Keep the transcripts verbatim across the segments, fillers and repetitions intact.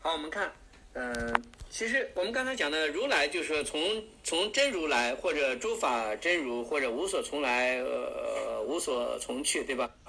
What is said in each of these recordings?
好，我们看，嗯、呃，其实我们刚才讲的如来，就是说从从真如来，或者诸法真如，或者无所从来，呃，无所从去，对吧？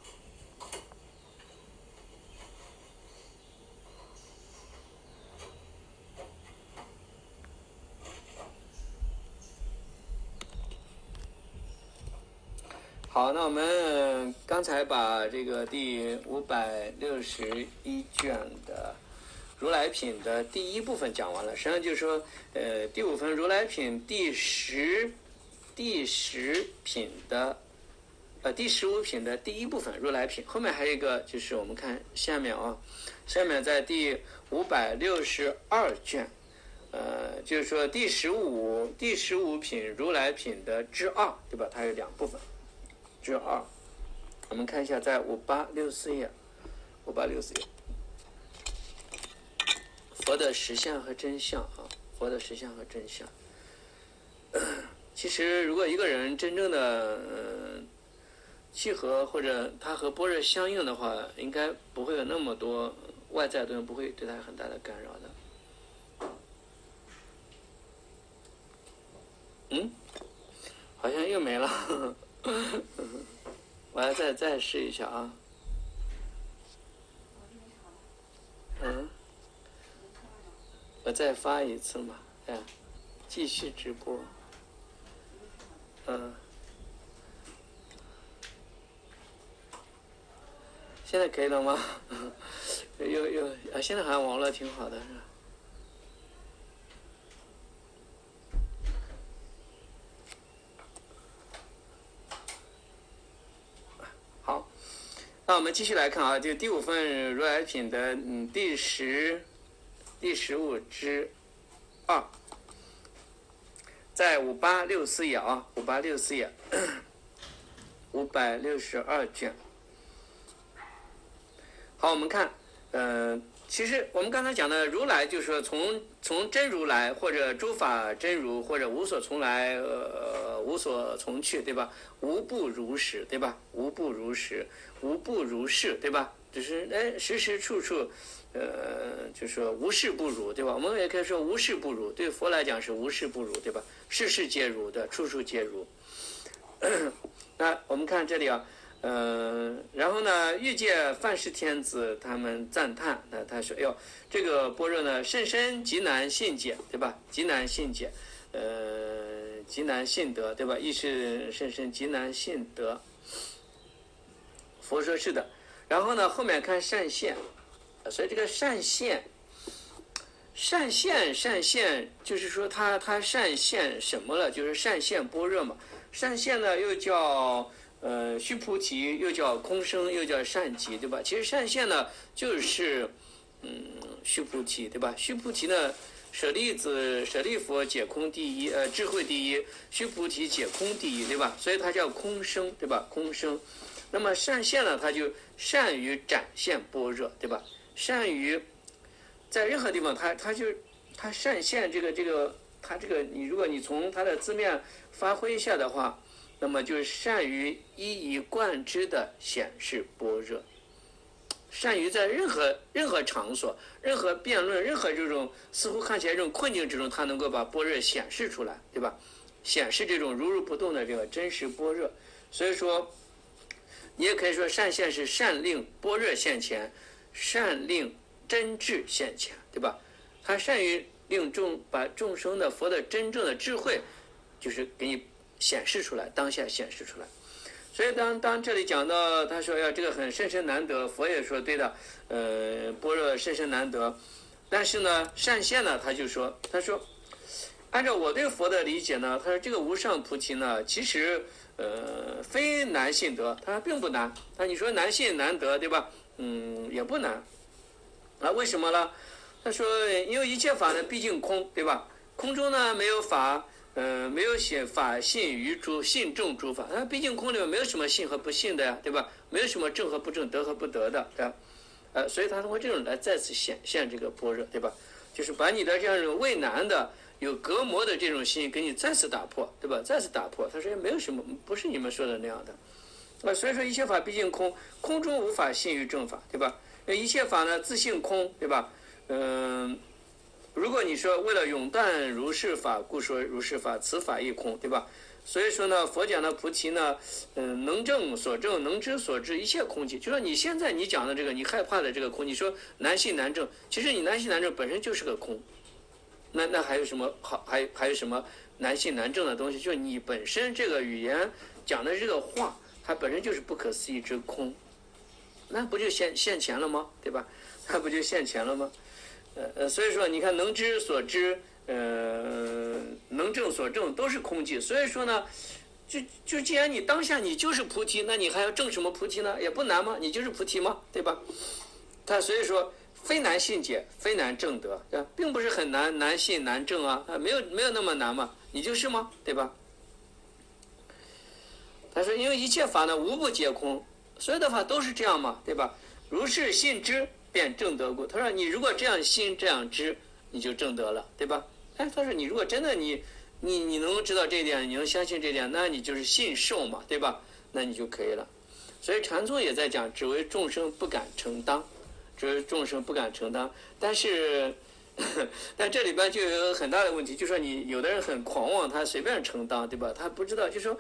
好，那我们刚才把这个第五百六十一卷的如来品的第一部分讲完了。实际上就是说，呃，第五分如来品第十第十品的呃第十五品的第一部分如来品，后面还有一个就是我们看下面啊，下面在第五百六十二卷，呃，就是说第十五第十五品如来品的之二，对吧？它有两部分。之二，我们看一下，在五八六四页，五八六四页，佛的实相和真相啊，佛的实相和真相。其实，如果一个人真正的呃契合，或者他和般若相应的话，应该不会有那么多外在的东西，不会对他很大的干扰的。嗯，好像又没了。呵呵我要再再试一下啊。嗯，我再发一次嘛，哎，继续直播。嗯，现在可以了吗？有有啊，现在好像网络挺好的，是吧？那我们继续来看啊，就第五份如来品的嗯第十第十五之二，在五八六四页啊，五八六四页，五百六十二卷。好，我们看，呃，其实我们刚才讲的如来，就是说从从真如来，或者诸法真如，或者无所从来，呃，无所从去，对吧？无不如实，对吧？无不如实。无不如是，对吧？就是哎，时时处处，呃，就说无事不如，对吧？我们也可以说无事不如，对佛来讲是无事不如，对吧？事事皆如的，处处皆如。那我们看这里啊，呃，然后呢，欲界梵世天子他们赞叹，那他说，哟，这个般若呢，甚深极难信解，对吧？极难信解，呃，极难信得，对吧？亦是甚深极难信得。佛说是的，然后呢，后面看善现，所以这个善现，善现善现，就是说他他善现什么了？就是善现般若嘛。善现呢，又叫呃须菩提，又叫空生，又叫善极，对吧？其实善现呢，就是嗯须菩提，对吧？须菩提呢，舍利子舍利佛解空第一，呃智慧第一，须菩提解空第一，对吧？所以它叫空生，对吧？空生。那么善现呢，他就善于展现般若，对吧？善于在任何地方，他他就他善现这个这个他这个，你如果你从他的字面发挥一下的话，那么就是善于一以贯之的显示般若，善于在任何任何场所、任何辩论、任何这种似乎看起来这种困境之中，他能够把般若显示出来，对吧？显示这种如如不动的这个真实般若，所以说。你也可以说善现是善令般若现前，善令真智现前，对吧？他善于令众把众生的佛的真正的智慧，就是给你显示出来，当下显示出来。所以当当这里讲到他说要这个很甚深难得，佛也说对的，呃，般若甚深难得。但是呢，善现呢，他就说，他说，按照我对佛的理解呢，他说这个无上菩提呢，其实。呃，非难信得，它并不难。那你说难信难得，对吧？嗯，也不难。啊，为什么呢？他说，因为一切法呢，毕竟空，对吧？空中呢没有法，呃，没有写法信于诸信众诸法。啊，毕竟空里面没有什么信和不信的呀，对吧？没有什么正和不正，得和不得的，对吧？呃，所以他通过这种来再次显现这个般若，对吧？就是把你的这样一种畏难的。有隔膜的这种心给你再次打破，对吧？再次打破，他说没有什么，不是你们说的那样的。啊，所以说一切法毕竟空，空中无法信于正法，对吧？一切法呢自性空，对吧？ 嗯、呃，如果你说为了永断如是法，故说如是法，此法亦空，对吧？所以说呢，佛讲的菩提呢，嗯、呃，能证所证，能知所知，一切空寂。就说你现在你讲的这个，你害怕的这个空，你说难信难证，其实你难信难证本身就是个空。那那还有什么好？还还有什么难信难证的东西？就是你本身这个语言讲的这个话，它本身就是不可思议之空，那不就现现前了吗？对吧？它不就现前了吗？呃呃，所以说你看，能知所知，呃，能证所证，都是空寂。所以说呢，就就既然你当下你就是菩提，那你还要证什么菩提呢？也不难吗？你就是菩提吗？对吧？他所以说。非难信解，非难证得，对吧？并不是很难，难信难证啊，没有没有那么难嘛，你就是吗？对吧？他说，因为一切法呢，无不皆空，所有的法都是这样嘛，对吧？如是信之，便证得故。他说，你如果这样信，这样知，你就证得了，对吧？哎，他说，你如果真的你你你能知道这一点，你能相信这一点，那你就是信受嘛，对吧？那你就可以了。所以禅宗也在讲，只为众生不敢承当。这众生不敢承担，但是，但这里边就有很大的问题，就说你有的人很狂妄，他随便承担，对吧？他不知道，就说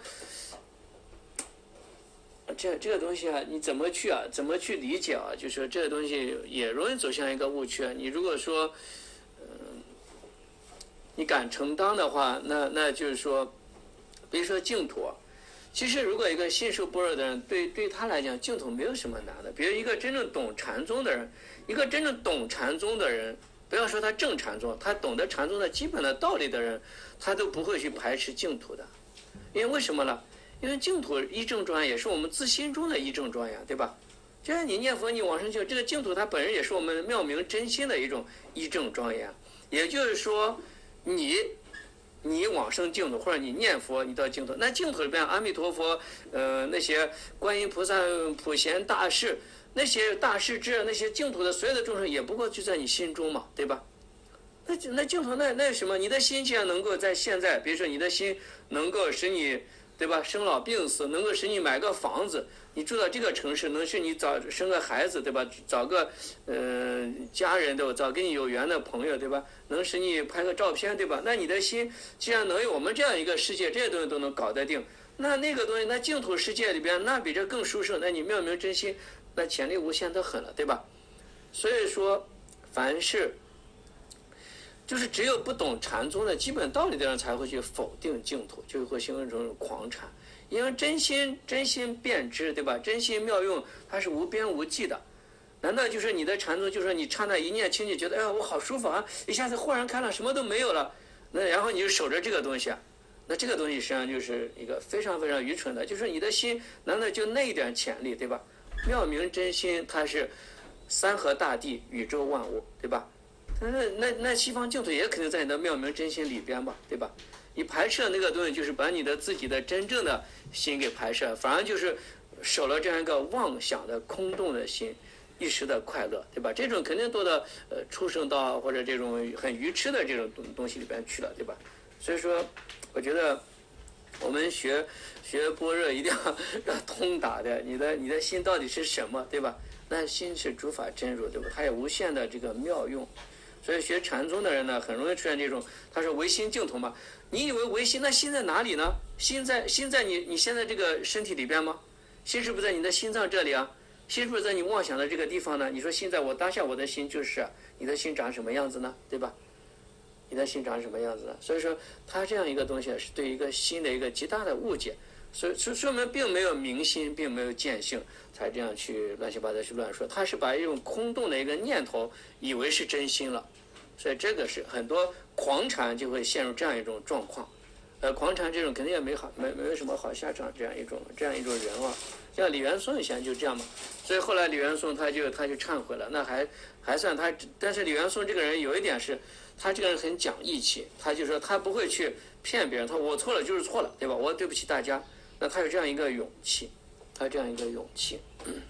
这这个东西啊，你怎么去啊，怎么去理解啊？就说这个东西也容易走向一个误区。你如果说，嗯、呃，你敢承担的话，那那就是说，比如说净土。其实，如果一个信受般若的人，对对他来讲，净土没有什么难的。比如一个真正懂禅宗的人，一个真正懂禅宗的人，不要说他正禅宗，他懂得禅宗的基本的道理的人，他都不会去排斥净土的。因为为什么呢？因为净土一正庄严也是我们自心中的一正庄严，对吧？就像你念佛，你往生净，这个净土它本身也是我们妙明真心的一种一正庄严。也就是说，你。你往生净土，或者你念佛，你到净土，那净土里边阿弥陀佛，呃，那些观音菩萨、普贤大士，那些大士之那些净土的所有的众生，也不过就在你心中嘛，对吧？那那净土那那什么？你的心既然能够在现在，比如说你的心能够使你，对吧？生老病死，能够使你买个房子，你住到这个城市，能使你早生个孩子，对吧？找个呃家人，对吧？找跟你有缘的朋友，对吧？能使你拍个照片，对吧？那你的心既然能有我们这样一个世界，这些东西都能搞得定，那那个东西，那净土世界里边，那比这更殊胜，那你妙明真心，那潜力无限的很了，对吧？所以说，凡是就是只有不懂禅宗的基本道理的人才会去否定净土，就会形成这种狂禅。因为真心真心遍知，对吧？真心妙用，它是无边无际的。难道就是你的禅宗，就是你刹那一念清净，觉得哎呀我好舒服啊，一下子豁然开朗，什么都没有了，那然后你就守着这个东西啊？那这个东西实际上就是一个非常非常愚蠢的，就是你的心难道就那一点潜力，对吧？妙明真心，它是三河大地、宇宙万物，对吧？那那那西方净土也肯定在你的妙明真心里边吧，对吧？你排斥的那个东西，就是把你的自己的真正的心给排斥了，反而就是守了这样一个妄想的空洞的心，一时的快乐，对吧？这种肯定都到呃畜生道或者这种很愚痴的这种东东西里边去了，对吧？所以说，我觉得我们学学般若一定要要通达的，你的你的心到底是什么，对吧？那心是诸法真如，对吧？它有无限的这个妙用。所以学禅宗的人呢，很容易出现这种，他说唯心净土嘛，你以为唯心，那心在哪里呢？心在心在你你现在这个身体里边吗？心是不是在你的心脏这里啊？心是不是在你妄想的这个地方呢？你说心在我当下，我的心就是，你的心长什么样子呢？对吧？你的心长什么样子呢？所以说，他这样一个东西是对一个心的一个极大的误解。所以说说明并没有明心，并没有见性，才这样去乱七八糟去乱说。他是把一种空洞的一个念头以为是真心了，所以这个是很多狂禅就会陷入这样一种状况。呃，狂禅这种肯定也没好没没有什么好下场，这样一种这样一种人啊，像李元颂以前就这样嘛。所以后来李元颂他就他就忏悔了，那还还算他，但是李元颂这个人有一点是，他这个人很讲义气，他就说他不会去骗别人，他我错了就是错了，对吧？我对不起大家。那他有这样一个勇气，他有这样一个勇气。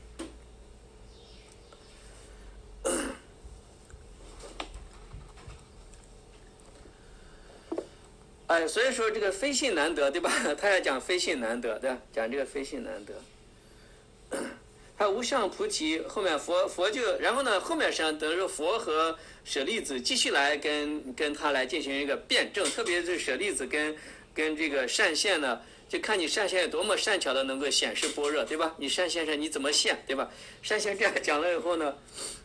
哎，所以说这个非信难得，对吧？他要讲非信难得，对吧？讲这个非信难得。 他无上菩提后面佛佛就，然后呢后面实际上等于说佛和舍利子继续来跟跟他来进行一个辩证，特别是舍利子跟跟这个善现呢，就看你善现有多么善巧的能够显示般若，对吧？你善现上你怎么现，对吧？善现这样讲了以后呢，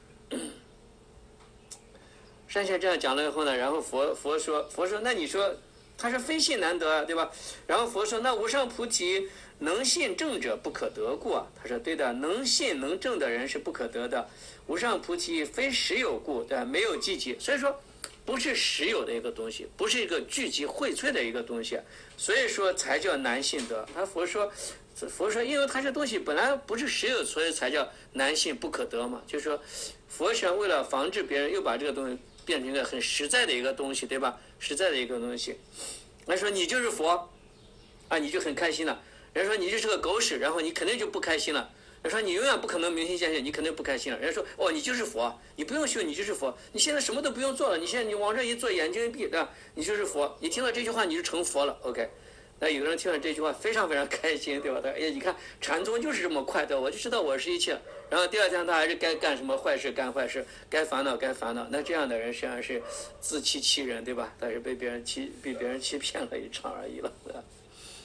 善现这样讲了以后呢，然后佛佛说佛说那你说他是非信难得，对吧？然后佛说那无上菩提能信正者不可得故啊，他说对的，能信能正的人是不可得的。无上菩提非实有故，对吧？没有聚集，所以说不是实有的一个东西，不是一个聚集荟萃的一个东西，所以说才叫难信得。他佛说，佛说，因为它这东西本来不是实有，所以才叫难信不可得嘛。就是说，佛想为了防止别人又把这个东西变成一个很实在的一个东西，对吧？实在的一个东西，他说你就是佛啊，你就很开心了。人家说你就是个狗屎，然后你肯定就不开心了。人家说你永远不可能明心见性，你肯定不开心了。人家说哦，你就是佛，你不用修，你就是佛，你现在什么都不用做了，你现在你往这一坐，眼睛一闭，对吧？你就是佛。你听了这句话，你就成佛了。OK， 那有的人听了这句话非常非常开心，对吧？他哎，你看禅宗就是这么快的，我就知道我是一切。然后第二天他还是该干什么坏事干坏事，该烦恼该烦恼。那这样的人实际上是自欺欺人，对吧？但是被别人欺被别人欺骗了一场而已了，对吧？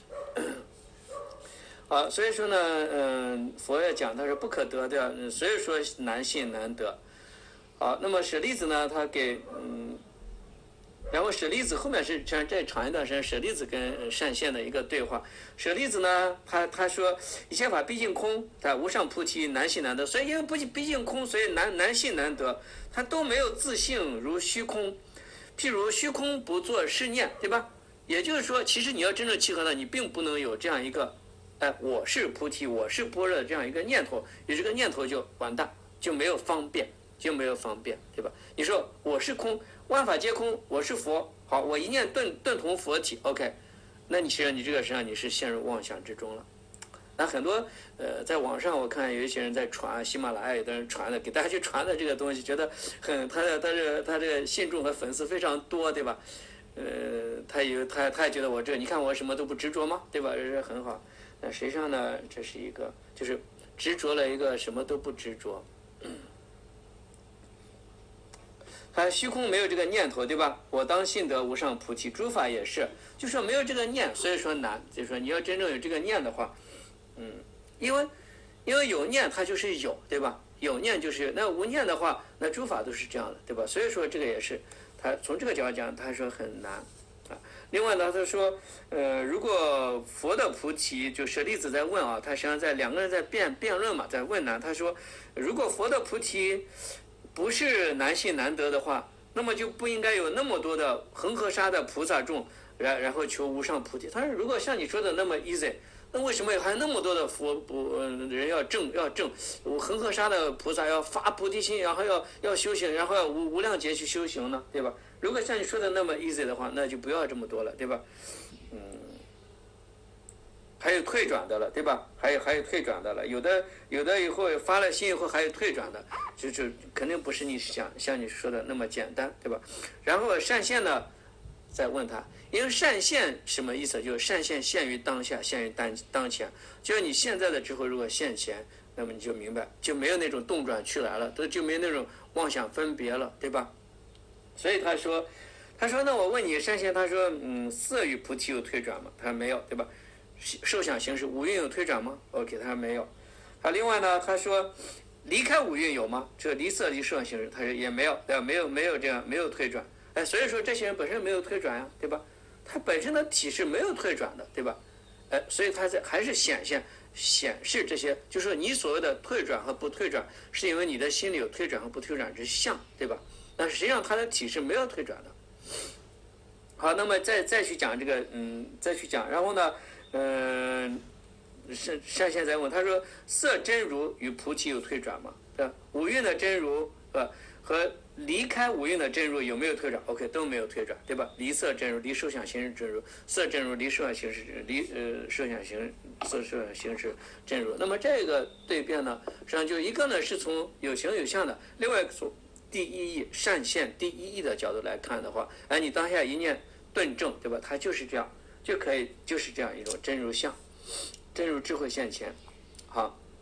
啊，所以说呢，嗯，佛也讲他是不可得的，嗯，所以说难信难得。好，那么舍利子呢，他给嗯，然后舍利子后面是这样再长一段时间，舍利子跟善现的一个对话。舍利子呢，他他说一切法毕竟空，他无上菩提难信难得，所以因为不毕竟空，所以难难信难得，他都没有自性如虚空，譬如虚空不作是念，对吧？也就是说，其实你要真正契合了，你并不能有这样一个。哎，我是菩提，我是般若这样一个念头，有这个念头就完蛋，就没有方便，就没有方便，对吧？你说我是空，万法皆空，我是佛，好，我一念顿顿同佛体 ，OK， 那你实际上你这个实际上你是陷入妄想之中了。那很多呃，在网上我看有一些人在传，喜马拉雅有的人传的，给大家去传的这个东西，觉得很他的他这个他这个信众和粉丝非常多，对吧？呃，他有他他也觉得我这你看我什么都不执着吗？对吧？这是很好。那实际上呢，这是一个就是执着了一个什么都不执着。他虚空没有这个念头，对吧？我当信得无上菩提，诸法也是，就说没有这个念，所以说难。就是说你要真正有这个念的话，嗯，因为因为有念它就是有，对吧？有念就是有，那无念的话，那诸法都是这样的，对吧？所以说这个也是，他从这个角度讲，他说很难。另外呢，他说，呃，如果佛的菩提，就舍利子在问啊，他实际上在两个人在辩辩论嘛，在问呢。他说，如果佛的菩提不是难信难得的话，那么就不应该有那么多的恒河沙的菩萨众，然然后求无上菩提。他说，如果像你说的那么 easy， 那为什么还有那么多的佛不、呃、人要证要证？恒河沙的菩萨要发菩提心，然后要要修行，然后要无无量劫去修行呢，对吧？如果像你说的那么 easy 的话，那就不要这么多了，对吧？嗯，还有退转的了，对吧？还有还有退转的了，有的有的以后发了心以后还有退转的，就就肯定不是你想像你说的那么简单，对吧？然后善现呢，再问他，因为善现什么意思？就是善现现于当下，现于当当前，就是你现在的智慧如果现前，那么你就明白，就没有那种动转去来了，都就没有那种妄想分别了，对吧？所以他说，他说那我问你善现，他说嗯，色与菩提有退转吗？他说没有，对吧？受想行识五蕴有退转吗 ？OK， 他说没有。他另外呢，他说离开五蕴有吗？这离色离受想行识，他说也没有，对吧？没有没有这样没有退转。哎，所以说这些人本身没有退转呀，对吧？他本身的体是没有退转的，对吧？哎，所以他在还是显现显示这些，就是说你所谓的退转和不退转，是因为你的心里有退转和不退转之相，对吧？但实际上它的体是没有退转的。好，那么再再去讲这个，嗯，再去讲，然后呢，嗯、呃，善善现在问他说，色真如与菩提有退转吗？对吧？五蕴的真如呃和离开五蕴的真如有没有退转 ？OK， 都没有退转，对吧？离色真如，离受想行识真如，色真如，离受想行识，离呃受想行色受想行识真如。那么这个对辩呢，实际上就一个呢是从有形有相的，另外一个从第一义善现第一义的角度来看的话，哎，你当下一念顿证，对吧？它就是这样，就可以就是这样一种真如相，真如智慧现前。好，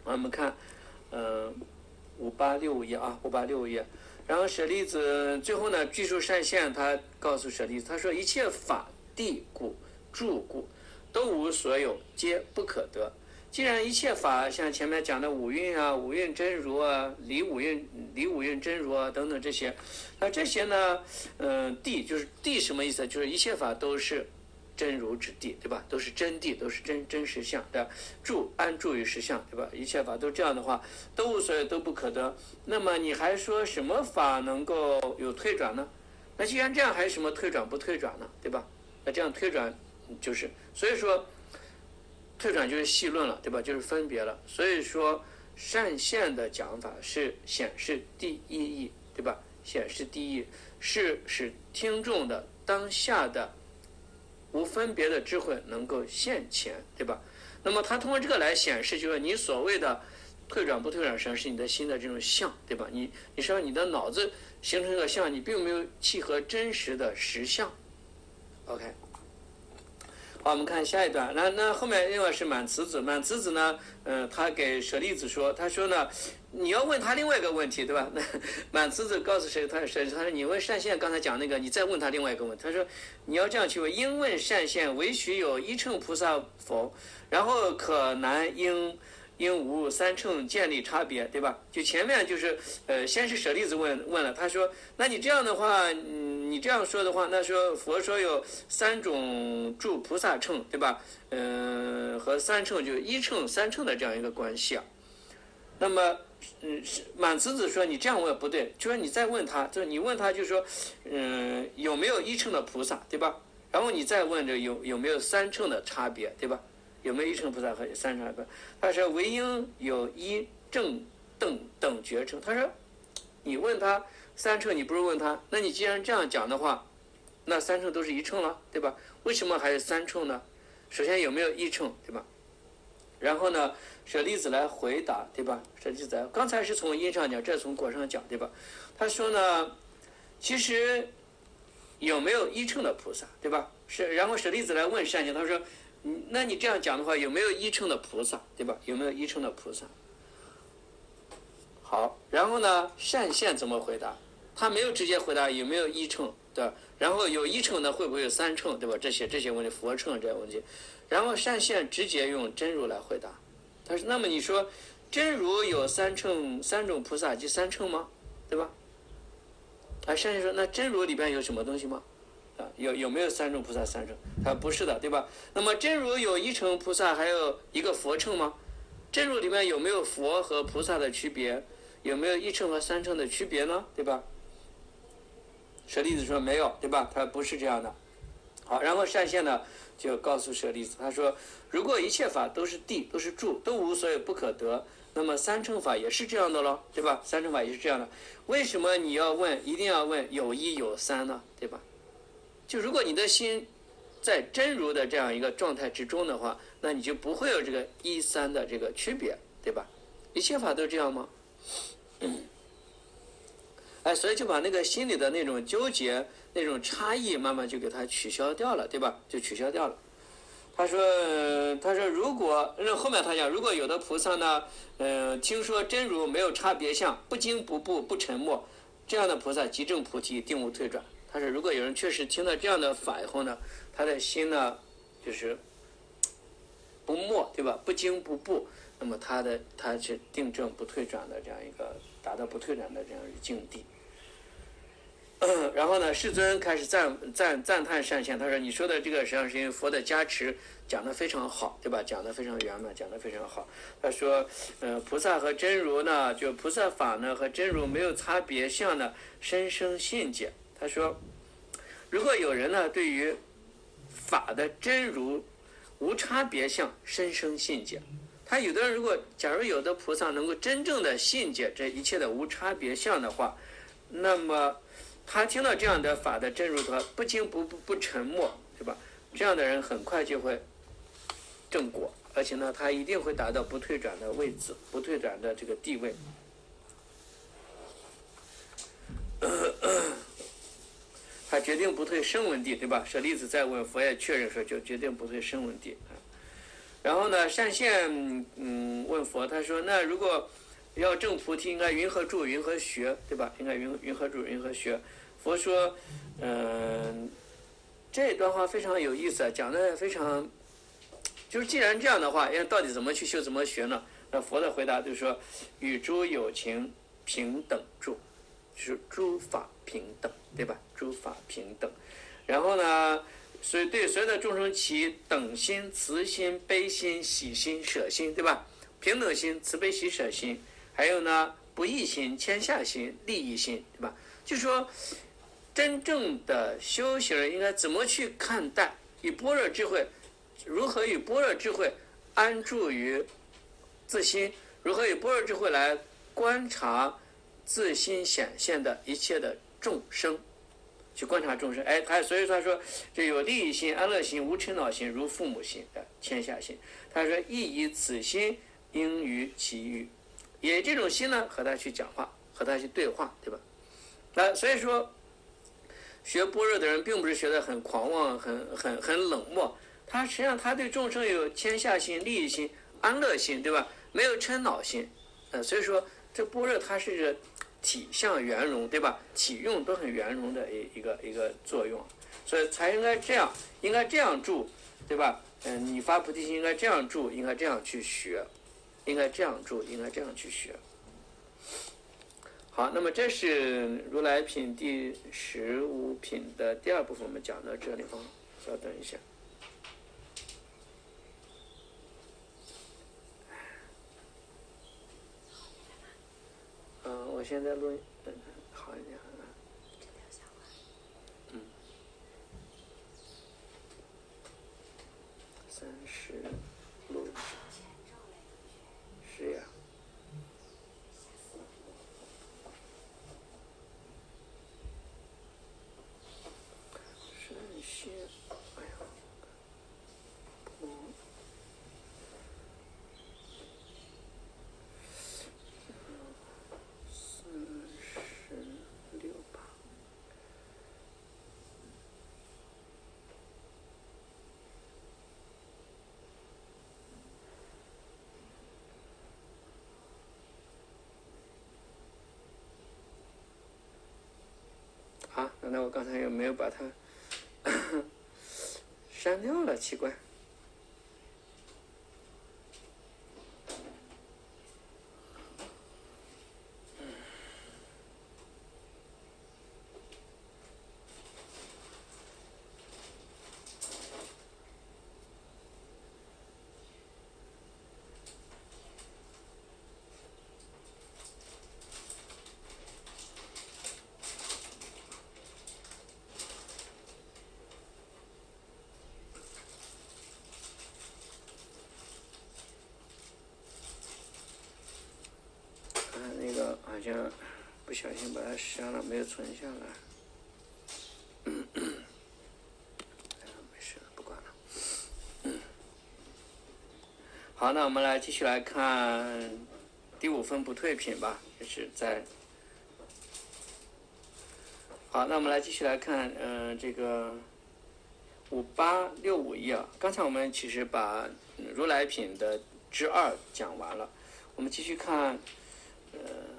我们看，嗯，五八六页啊，五八六页。然后舍利子最后呢，具足善现，他告诉舍利子，他说一切法地故住故都无所有，皆不可得。既然一切法像前面讲的五蕴啊、五蕴真如啊、离五蕴、离五蕴真如啊等等这些，那这些呢，嗯、呃，地就是地什么意思？就是一切法都是真如之地，对吧？都是真谛，都是真真实相，对吧？住安住于实相，对吧？一切法都这样的话，都无所有，都不可得。那么你还说什么法能够有退转呢？那既然这样，还有什么退转不退转呢？对吧？那这样退转就是，所以说退转就是细论了，对吧？就是分别了。所以说善现的讲法是显示第一义，对吧？显示第一义是使听众的当下的无分别的智慧能够现前，对吧？那么他通过这个来显示，就是你所谓的退转不退转，实际上是你的心的这种相，对吧？你你实际上你的脑子形成一个相，你并没有契合真实的实相。OK， 好，我们看下一段。那那后面另外是满慈子，满慈子呢，嗯、呃，他给舍利子说，他说呢，你要问他另外一个问题，对吧？那满慈子告诉谁？他说，他说你问善现，刚才讲那个，你再问他另外一个问题。他说，你要这样去问：应问善现，唯许有一乘菩萨否？然后可难应应无三乘建立差别，对吧？就前面就是呃，先是舍利子问问了，他说，那你这样的话，嗯，你这样说的话，那说佛说有三种住菩萨乘，对吧？嗯、呃，和三乘就一乘三乘的这样一个关系啊。那么，嗯，满慈子说你这样问不对，就说你再问他，就是你问他就说，嗯，有没有一乘的菩萨，对吧？然后你再问这有有没有三乘的差别，对吧？有没有一乘菩萨和三乘菩萨？他说唯应有一正等等觉乘。他说，你问他三乘，你不是问他，那你既然这样讲的话，那三乘都是一乘了，对吧？为什么还是三乘呢？首先有没有一乘，对吧？然后呢，舍利子来回答，对吧？舍利子来，刚才是从因上讲，这是从果上讲，对吧？他说呢，其实有没有一乘的菩萨，对吧？是，然后舍利子来问善现，他说，那你这样讲的话，有没有一乘的菩萨，对吧？有没有一乘的菩萨？好，然后呢，善现怎么回答？他没有直接回答有没有一乘，对吧？然后有一乘呢，会不会有三乘，对吧？这些这些问题，佛乘这些问题。然后善现直接用真如来回答。他说：“那么你说，真如有三乘三种菩萨及三乘吗？对吧？”啊，善现说：“那真如里边有什么东西吗？啊，有有没有三种菩萨三乘？”他说：“不是的，对吧？那么真如有一乘菩萨，还有一个佛乘吗？真如里面有没有佛和菩萨的区别？有没有一乘和三乘的区别呢？对吧？”舍利子说：“没有，对吧？”他说：“不是这样的。”好，然后善现呢就告诉舍利子，他说：“如果一切法都是谛，都是住，都无所有不可得，那么三乘法也是这样的咯，对吧？三乘法也是这样的。为什么你要问，一定要问有一有三呢？对吧？就如果你的心在真如的这样一个状态之中的话，那你就不会有这个一三的这个区别，对吧？一切法都这样吗？嗯。”哎，所以就把那个心里的那种纠结、那种差异，慢慢就给它取消掉了，对吧？就取消掉了。他说：“他说如果那后面他讲，如果有的菩萨呢，呃，听说真如没有差别相，不惊不怖不沉默，这样的菩萨即证菩提，定无退转。”他说，如果有人确实听到这样的法以后呢，他的心呢，就是不没，对吧？不惊不怖，那么他的他是定证不退转的这样一个达到不退转的这样一个境地。然后呢，世尊开始赞赞赞叹善现，他说：“你说的这个实际上是因为佛的加持，讲得非常好，对吧？讲得非常圆满，讲得非常好。”他说：“呃，菩萨和真如呢，就菩萨法呢和真如没有差别相呢，深生信解。”他说，如果有人呢对于法的真如无差别相深生信解，他有的人如果假如有的菩萨能够真正的信解这一切的无差别相的话，那么他听到这样的法的真如的话，不惊不不不沉默，对吧？这样的人很快就会正果，而且呢，他一定会达到不退转的位置，不退转的这个地位。他决定不退声闻地，对吧？舍利子再问佛也确认说，就决定不退声闻地。 然后呢，单宪嗯问佛，他说那如果要证菩提，应该云何住，云何学，对吧？应该云云何住，云何学？佛说，嗯，这段话非常有意思，讲的非常，就是既然这样的话，要到底怎么去修，怎么学呢？那佛的回答就是说，与诸有情平等住，就是诸法平等，对吧？诸法平等。然后呢，所以对所有的众生起等心、慈心、悲心、喜心、舍心，对吧？平等心、慈悲喜舍心，还有呢，不异心、谦下心、利益心，对吧？就说真正的修行人应该怎么去看待，以般若智慧，如何以般若智慧安住于自心，如何以般若智慧来观察自心显现的一切的众生，去观察众生。哎，他所以他说，这有利益心、安乐心、无嗔恼心、如父母心的谦下心。他说，亦以此心应于其余，也这种心呢，和他去讲话，和他去对话，对吧？那所以说，学般若的人并不是学得很狂妄、很很很冷漠，他实际上他对众生有谦下心、利益心、安乐心，对吧？没有嗔恼心，呃，所以说这般若它是个体相圆融，对吧？体用都很圆融的一一个一个作用，所以才应该这样，应该这样住，对吧？嗯，你发菩提心应该这样住，应该这样去学，应该这样住，应该这样去学。好，那么这是如来品第十五品的第二部分，我们讲到这里啊，稍等一下。嗯，我现在录，嗯，好一点啊。嗯，三十录，是呀。啊，难道我刚才有没有把它删掉了？奇怪。好像不小心把它删了，没有存下来。嗯嗯、没事，不管了。嗯、好，那我们来继续来看第五分不退品吧，就是在。好，那我们来继续来看，嗯、呃，这个五八六五一啊。刚才我们其实把如来品的之二讲完了，我们继续看，呃。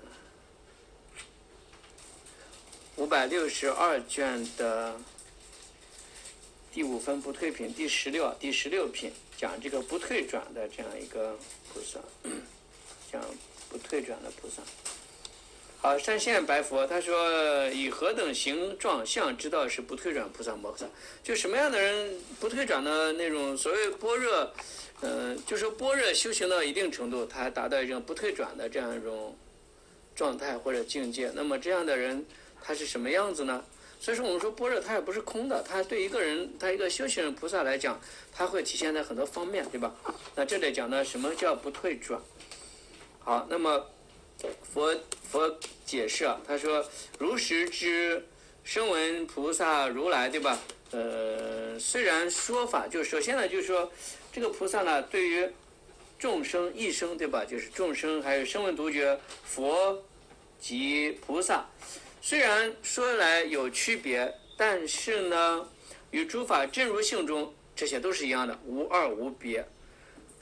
五百六十二卷的第五分不退品第十六第十六品，讲这个不退转的这样一个菩萨，讲不退转的菩萨。好，单宪白佛，他说以何等形状相知道是不退转菩萨摩诃萨？就什么样的人不退转的那种所谓般若，嗯、呃，就说般若修行到一定程度，他达到一种不退转的这样一种状态或者境界，那么这样的人。它是什么样子呢？所以说我们说般若它也不是空的，它对一个人，他一个修行人菩萨来讲，它会体现在很多方面，对吧？那这里讲的什么叫不退转？好，那么佛佛解释啊，他说如实知声闻菩萨如来，对吧？呃，虽然说法就首先呢，就是说这个菩萨呢，对于众生一生，对吧？就是众生还有声闻独觉佛及菩萨。虽然说来有区别，但是呢，与诸法真如性中，这些都是一样的，无二无别。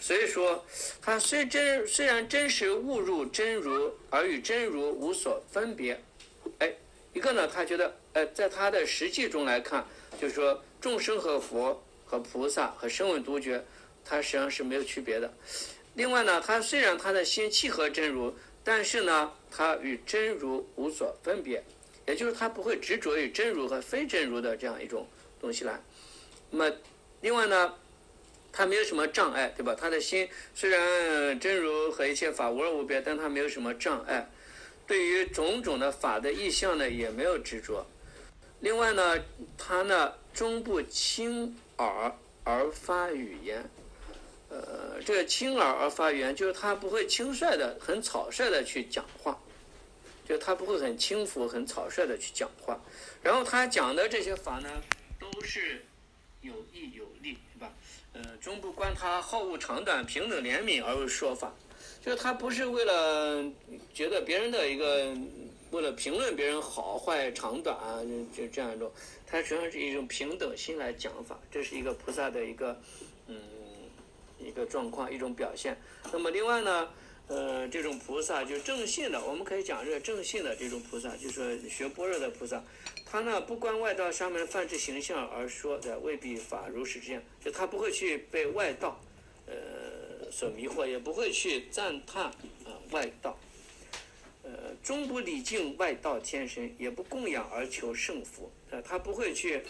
所以说，他虽真虽然真实误入真如，而与真如无所分别。哎，一个呢，他觉得，呃，在他的实际中来看，就是说众生和佛和菩萨和声闻独觉，他实际上是没有区别的。另外呢，他虽然他的心契合真如，但是呢，他与真如无所分别，也就是他不会执着于真如和非真如的这样一种东西来。那么，另外呢，他没有什么障碍，对吧？他的心虽然真如和一切法无二无别，但他没有什么障碍。对于种种的法的意象呢，也没有执着。另外呢，他呢终不轻耳而发语言。呃，这个轻耳而发语言，就是他不会轻率的、很草率的去讲话，就他不会很轻浮、很草率的去讲话。然后他讲的这些法呢，都是有义有利，对吧？呃，终不观他好恶长短、平等怜悯而说法，就是他不是为了觉得别人的一个，为了评论别人好坏长短啊，就这样一种，他实际上是一种平等心来讲法，这是一个菩萨的一个嗯一个状况，一种表现。那么另外呢，呃，这种菩萨就正信的，我们可以讲这个正信的这种菩萨，就是说学般若的菩萨。他呢不观外道上面泛之形象而说的，未必法如是之样，就他不会去被外道呃所迷惑，也不会去赞叹啊、呃、外道，呃终不礼敬外道天神，也不供养而求圣福，呃他不会去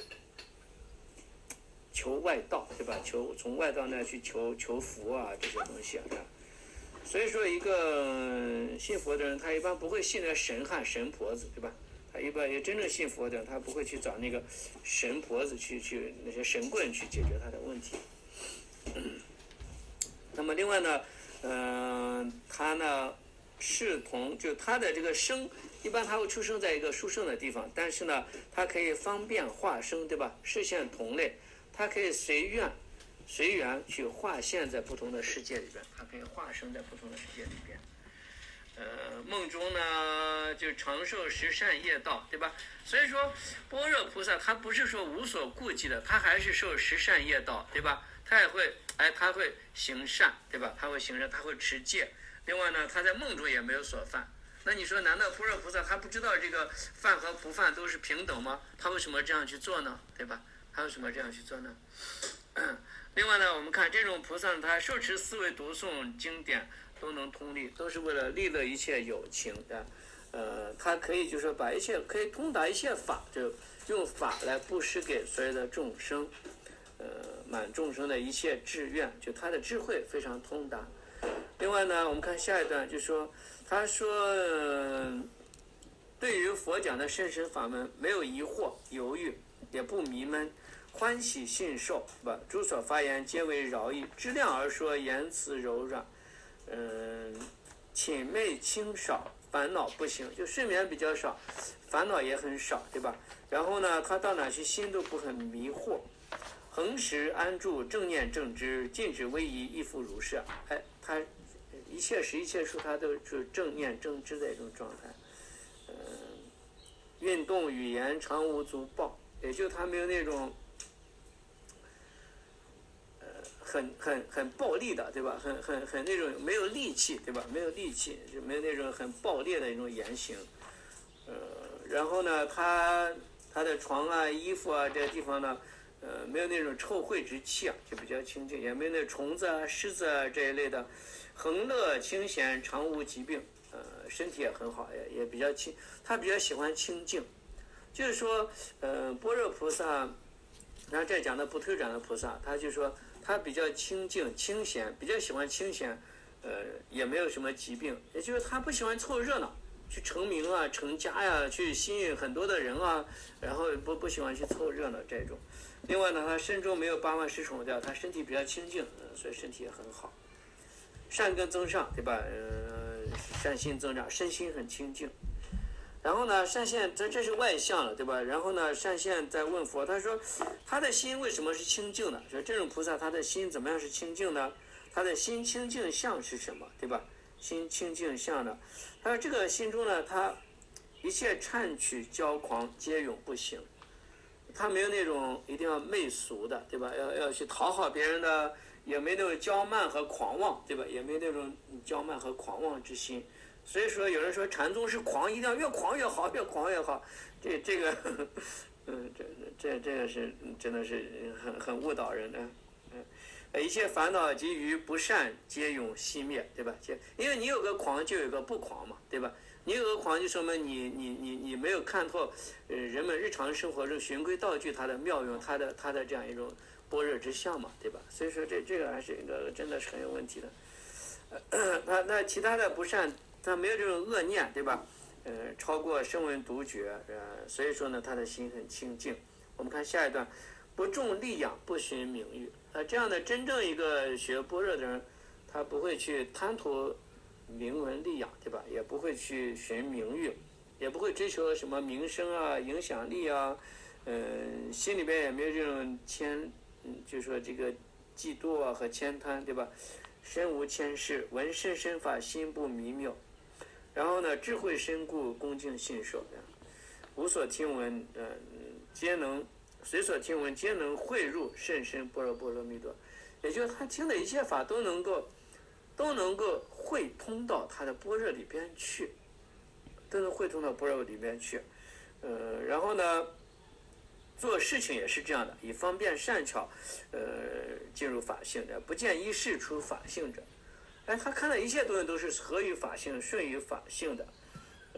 求外道，对吧？求从外道那去求求福啊这些东西啊。所以说一个信佛的人，他一般不会信那个神汉神婆子，对吧？他一般也真正信佛的人，他不会去找那个神婆子去去那些神棍去解决他的问题。那么另外呢，嗯、呃，他呢视同就他的这个生，一般他会出生在一个殊胜的地方，但是呢，他可以方便化生，对吧？视现同类，他可以随愿随缘去化现在不同的世界里边，他可以化生在不同的世界里边。呃，梦中呢就长寿十善业道，对吧？所以说般若菩萨他不是说无所顾忌的，他还是受十善业道，对吧？他也会哎，他会行善，对吧？他会行善，他会持戒。另外呢，他在梦中也没有所犯。那你说，难道般若菩萨他不知道这个犯和不犯都是平等吗？他为什么这样去做呢？对吧？他为什么这样去做呢？另外呢，我们看这种菩萨，他受持思维读诵经典都能通利，都是为了利乐一切有情的。呃，他可以就是把一切可以通达一切法，就用法来布施给所有的众生，呃，满众生的一切志愿，就他的智慧非常通达。另外呢，我们看下一段，就说他说、呃，对于佛讲的甚深法门，没有疑惑犹豫，也不迷闷。欢喜信受，是吧？诸所发言皆为饶益，知量而说，言辞柔软，嗯，寝寐轻少，烦恼不行，就睡眠比较少，烦恼也很少，对吧？然后呢，他到哪去心都不很迷惑，恒时安住，正念正知，禁止威仪，亦复如是。哎，他一切时一切处，他都是正念正知的一种状态。嗯，运动语言常无足报，也就他没有那种。很很很暴力的，对吧？很很很那种没有力气，对吧？没有力气，就没有那种很暴烈的一种言行。呃，然后呢，他他的床啊、衣服啊这些地方呢，呃，没有那种臭秽之气啊，就比较清净，也没有那虫子啊、虱子啊这一类的。恒乐清闲，常无疾病，呃，身体也很好，也也比较清。他比较喜欢清净，就是说，呃，般若菩萨，然后这讲的不退转的菩萨，他就说。他比较清净清闲，比较喜欢清闲，呃，也没有什么疾病，也就是他不喜欢凑热闹，去成名啊、成家呀、啊，去吸引很多的人啊，然后不不喜欢去凑热闹这种。另外呢，他身中没有八万十宠掉，他身体比较清净，呃，所以身体也很好。善根增上，对吧？呃，善心增长，身心很清净。然后呢，善现这这是外相了，对吧？然后呢，善现在问佛，他说他的心为什么是清净的？说这种菩萨他的心怎么样是清净呢？他的心清净相是什么？对吧？心清净相呢？他说这个心中呢，他一切忏取骄狂皆永不行，他没有那种一定要媚俗的，对吧？要要去讨好别人的， 也没那种骄慢和狂妄，对吧？也没那种骄慢和狂妄之心。所以说，有人说禅宗是狂，一定要越狂越好，越狂越好。这这个，嗯，这这这个是真的是很很误导人的。嗯，一切烦恼及于不善，皆永熄灭，对吧？因为你有个狂，就有个不狂嘛，对吧？你有个狂，就说明你你你你没有看透，呃，人们日常生活中循规蹈矩它的妙用，它的它的这样一种般若之相嘛，对吧？所以说这这个还是一个真的是很有问题的。呃，那那其他的不善，他没有这种恶念，对吧？呃，超过声闻独觉，呃，所以说呢，他的心很清净。我们看下一段，不重利养，不寻名誉。啊，这样的真正一个学般若的人，他不会去贪图名闻利养，对吧？也不会去寻名誉，也不会追求什么名声啊、影响力啊，嗯，心里边也没有这种谦，嗯，就是说这个嫉妒啊和谦贪，对吧？身无谦饰，闻深深法，心不迷谬。然后呢，智慧深固，恭敬信受，无所听闻，呃，皆能随所听闻，皆能汇入甚深般若波罗蜜多。也就是他听的一切法都能够。都能够汇通到他的般若里边去，都能汇通到般若里边去，呃，然后呢，做事情也是这样的，以方便善巧，呃，进入法性的，不见一事出法性者。哎，他看到一切东西都是合于法性、顺于法性的，呃，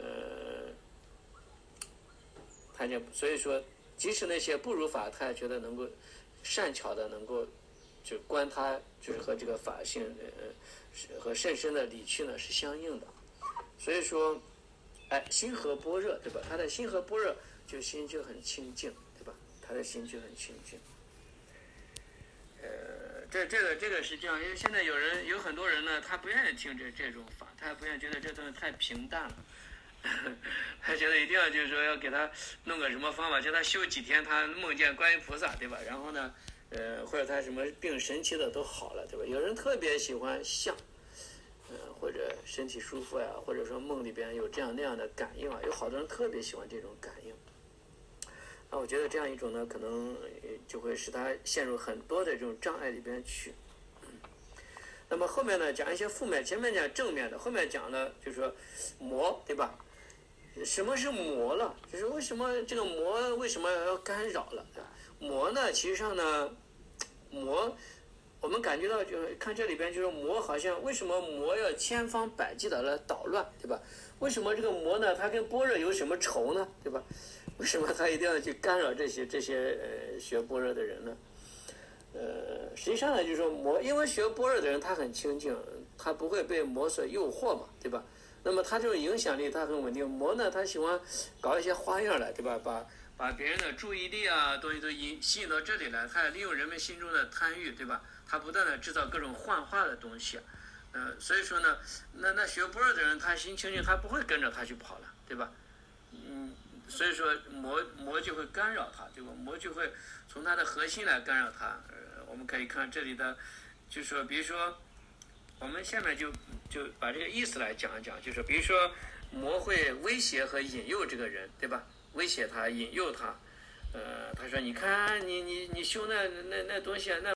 他就所以说，即使那些不如法，他也觉得能够善巧的能够就观他就是和这个法性呃。和甚深的理趣呢是相应的，所以说，哎，心和般若，对吧？他的心和般若，就心就很清净，对吧？他的心就很清净。呃，这这个这个是这样，因为现在有人有很多人呢，他不愿意听这这种法，他也不愿意觉得这东西太平淡了，他觉得一定要就是说要给他弄个什么方法，叫他修几天，他梦见观音菩萨，对吧？然后呢？呃，或者他什么病神奇的都好了，对吧？有人特别喜欢相，呃，或者身体舒服呀，或者说梦里边有这样那样的感应啊，有好多人特别喜欢这种感应。那我觉得这样一种呢，可能就会使他陷入很多的这种障碍里边去。嗯、那么后面呢，讲一些负面，前面讲正面的，后面讲的就是说魔，对吧？什么是魔了？就是为什么这个魔为什么要干扰了？魔呢，其实上呢。魔，我们感觉到就是看这里边就是魔，好像为什么魔要千方百计的来捣乱，对吧？为什么这个魔呢？它跟般若有什么仇呢？对吧？为什么他一定要去干扰这些这些呃学般若的人呢？呃，实际上呢，就是说魔，因为学般若的人他很清净，他不会被魔所诱惑嘛，对吧？那么他这种影响力他很稳定。魔呢，他喜欢搞一些花样来，对吧？把把别人的注意力啊东西都引吸引到这里来，他也利用人们心中的贪欲，对吧？他不断的制造各种幻化的东西，呃，所以说呢，那那学般若的人，他心清净，他不会跟着他去跑了，对吧？嗯，所以说魔魔就会干扰他，对吧？魔就会从他的核心来干扰他。呃，我们可以看这里的，就是说，比如说，我们下面就就把这个意思来讲一讲，就是比如说魔会威胁和引诱这个人，对吧？威胁他，引诱他，呃，他说：“你看，你你你修那那那东西，那